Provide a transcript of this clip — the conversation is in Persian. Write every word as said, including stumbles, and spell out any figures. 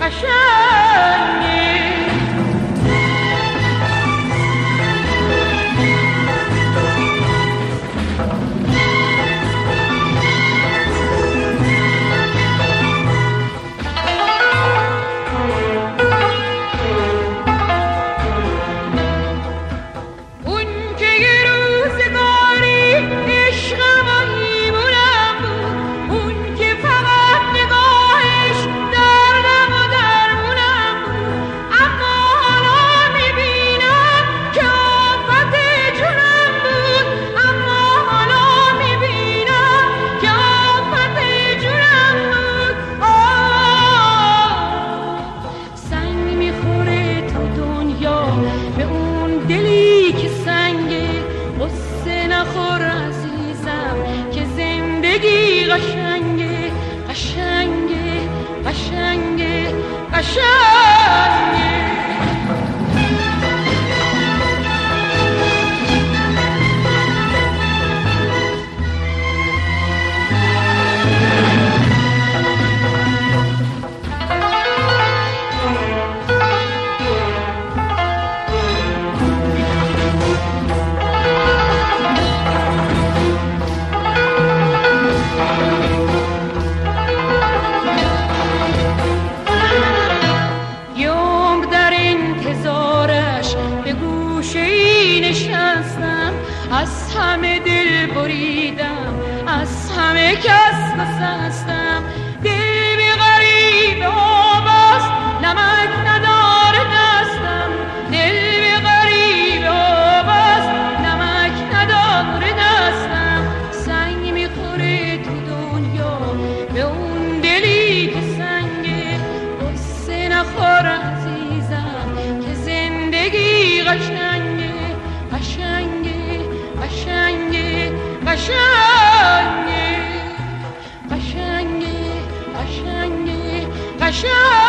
از همه دل بریدم، از همه کس بسستم. دل بی غریب آبست، نمک نداره دستم. دل بی غریب آبست، نمک نداره دستم. سنگ میخوره تو دنیا به اون دلی که سنگه. قصه نخور عزیزم که زندگی قشنگه، قشنگه قشنگه قشنگه قشنگه قشنگه قشنگه